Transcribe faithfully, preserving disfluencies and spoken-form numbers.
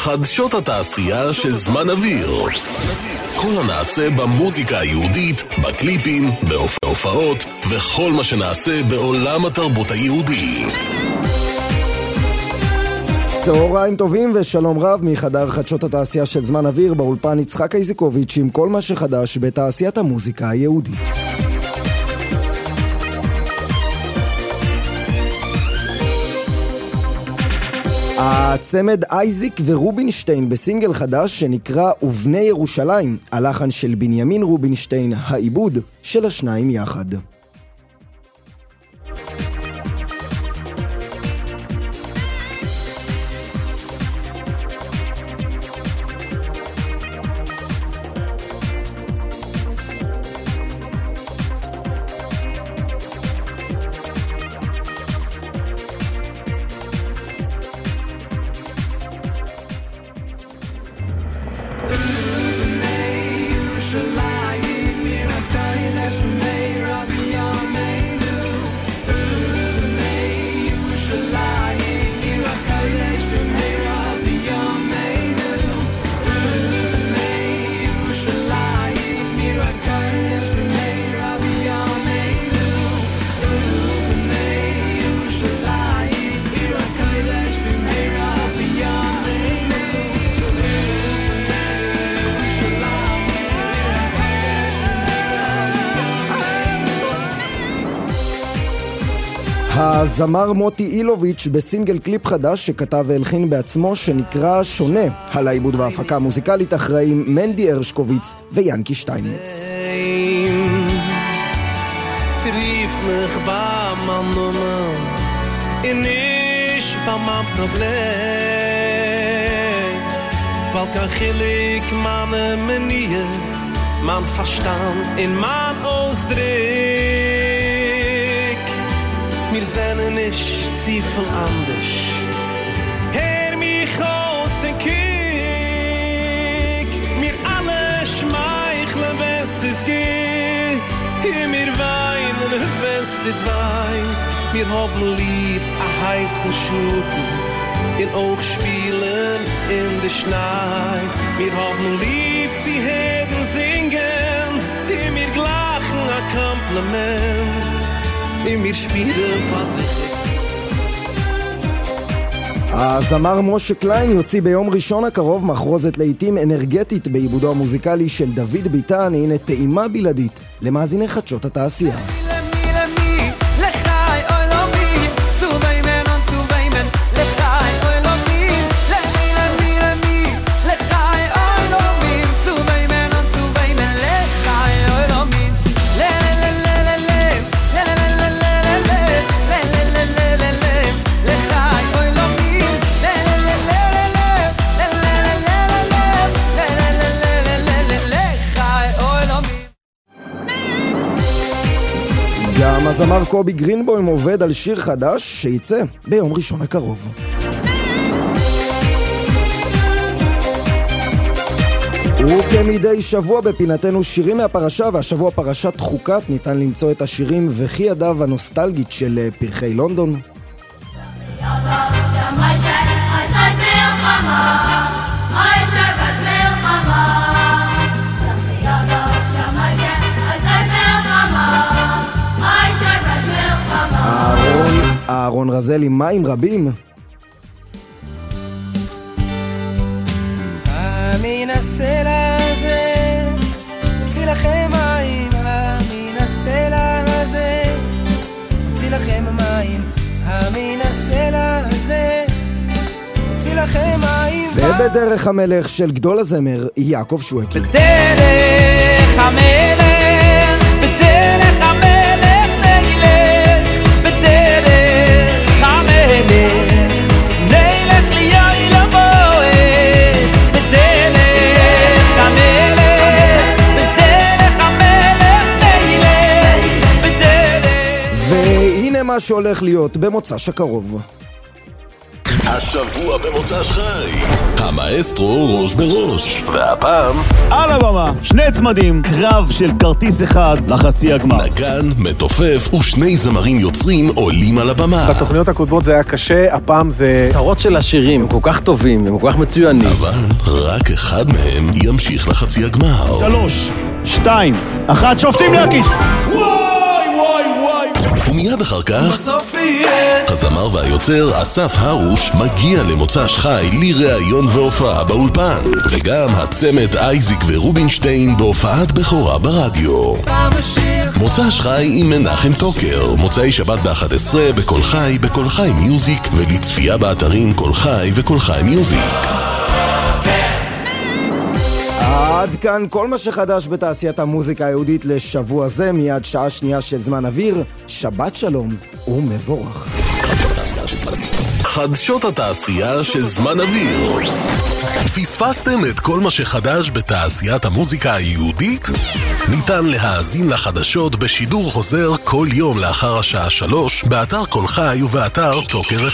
חדשות התעשייה של זמן אוויר. כל הנעשה במוזיקה היהודית, בקליפים, בהופעות וכל מה שנעשה בעולם התרבות היהודי. צהריים טובים ושלום רב מחדר חדשות התעשייה של זמן אוויר, באולפן יצחק איזיקוביץ' עם כל מה שחדש בתעשיית המוזיקה היהודית. הצמד אייזיק ורובינשטיין בסינגל חדש שנקרא ובני ירושלים, הלחן של בנימין רובינשטיין, העיבוד של השניים יחד. הזמר מוטי אילוביץ' בסינגל קליפ חדש שכתב והלחין בעצמו שנקרא שונה. על העיבוד וההפקה המוזיקלית אחראים מנדי הרשקוביץ ויאנקי שטיינמץ. Rief mich bei meinem Nummer und nicht bei meinem Problem, weil kein Chilik meine Manies, mein Verstand in mein Ausdruck. Wir sind nicht zu viel anders. Hör mich aus und kick, mir alle schmeicheln, wenn es geht. Wir weinen, wenn es nicht weint. Wir haben lieb a heißen Schuten, in auch spielen in der Schnee. Wir haben lieb, sie hätten singen, wir gleichen a Kompliment. mir spielen versichert. הזמר משה קליין יוציא ביום ראשון הקרוב מחרוזת לעיתים אנרגטית בעיבודו המוזיקלי של דוד ביטן. הנה טעימה בלעדית למאזיני חדשות התעשייה. גם הזמר קובי גרינבוים עובד על שיר חדש שיצא ביום ראשון הקרוב. וכמדי שבוע בפינתנו שירים מהפרשה, והשבוע פרשת חוקת. ניתן למצוא את השירים וכי ידיו הנוסטלגית של פרחי לונדון, אהרון רזל עם מים רבים, מן הסלע הזה הוציא לכם מים, מן הסלע הזה הוציא לכם מים, מן הסלע הזה הוציא לכם מים. ובדרך המלך של גדול הזמר יעקב שויקי. בדרך המלך, בדרך המלך נלך, בדרך המלך נלך ליום לבוא, בדרך המלך, בדרך המלך נלך, בדרך. והנה מה שהולך להיות במוצ"ש הקרוב. השבוע במוצ"ש חי, המאסטרו ראש בראש, והפעם על הבמה, שני צמדים, קרב של כרטיס אחד לחצי הגמר. נגן, מתופף ושני זמרים יוצרים עולים על הבמה. בתוכניות הקודמות זה היה קשה, הפעם זה... צרות של השירים, הם כל כך טובים, הם כל כך מצוינים. אבל רק אחד מהם ימשיך לחצי הגמר. שלוש, שתיים, אחת, שופטים להקיש! וואי, וואי, וואי! ומיד אחר כך, הזמר והיוצר אסף הרוש מגיע למוצ"ש חי לראיון והופעה באולפן, וגם הצמד אייזיק ורובינשטיין בהופעת בכורה ברדיו. מוצ"ש חי עם מנחם טוקר, מוצאי שבת ב-אחת עשרה בכל חי, בכל חי מיוזיק, ולצפייה באתרים כל חי וכל חי מיוזיק. עד כאן כל מה שחדש בתעשיית המוזיקה היהודית לשבוע זה, מיד שעה שנייה של זמן אוויר. שבת שלום ומבורך. חדשות התעשייה של זמן אוויר. פספסתם את כל מה שחדש בתעשיית המוזיקה היהודית? ניתן להאזין לחדשות בשידור חוזר כל יום לאחר השעה שלוש באתר כל חי ובאתר טוקר